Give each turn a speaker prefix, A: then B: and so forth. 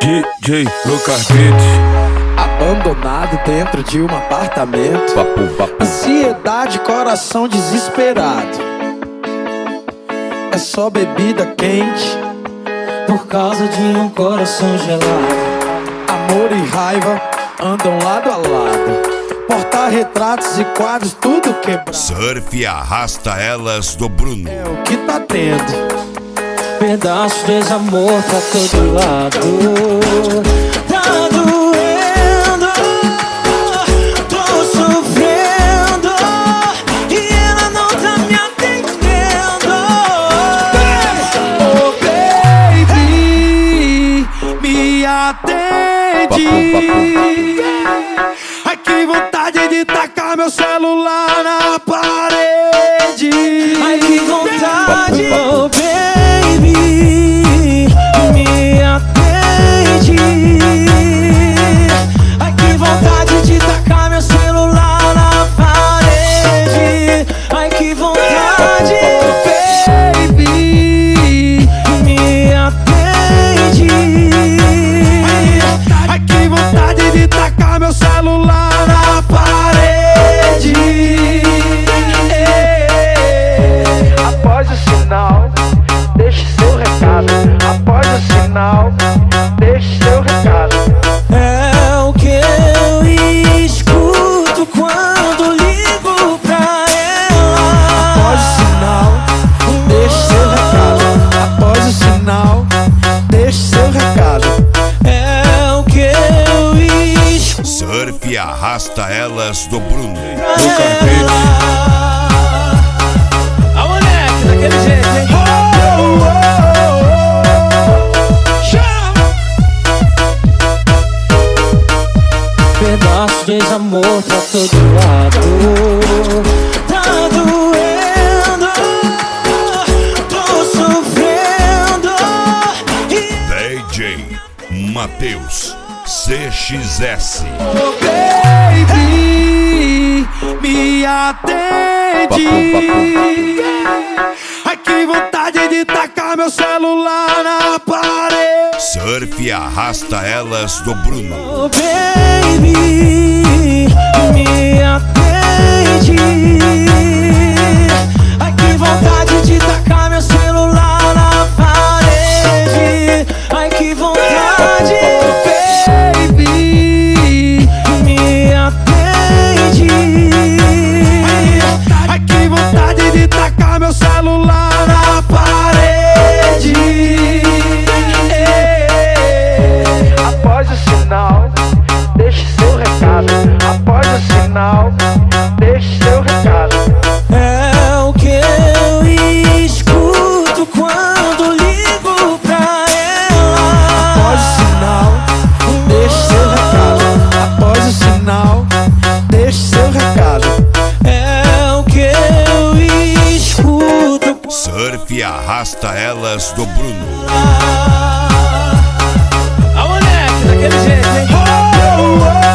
A: DJ Lucas Beats.
B: Abandonado dentro de um apartamento. Ansiedade, coração desesperado. É só bebida quente
C: por causa de um coração gelado.
B: Amor e raiva andam lado a lado. Porta-retratos e quadros, tudo quebrado.
D: Surf arrasta elas do Bruno.
B: É o que tá tendo.
C: Pedaço de desamor pra todo lado. Tá doendo, tô sofrendo e ela não tá me atendendo.
B: Oh baby, me atende. Ai que vontade de tacar meu celular na parede.
C: Ai que vontade, oh baby.
B: Após o sinal, deixe seu recado.
C: É o que eu escuto quando ligo pra ela.
B: Após o sinal, deixe seu recado. Após o sinal, deixe seu recado.
C: É o que eu escuto.
D: Surf arrasta elas do Bruno.
A: Lucas Beats.
C: A moleque, daquele jeito, hein? Pedaço de desamor pra todo lado. Tá doendo, tô sofrendo.
D: DJ Matheus CXS.
B: Oh baby, me atende. Ai que vontade de tacar meu celular na parede.
D: Surf arrasta elas do Bruno.
C: Oh baby, me atende. Ai que vontade de tacar meu celular na parede. Ai que vontade, oh baby, me atende.
B: Ai que vontade de tacar meu celular na parede. Após o sinal, deixe seu recado. Após o sinal, deixe seu recado.
C: É o que eu escuto quando ligo pra ela.
B: Após o sinal, deixe seu recado. Após o sinal, deixe seu recado.
C: É o que eu escuto.
D: Surf arrasta elas do Bruno.
C: A moleque, daquele jeito, hein?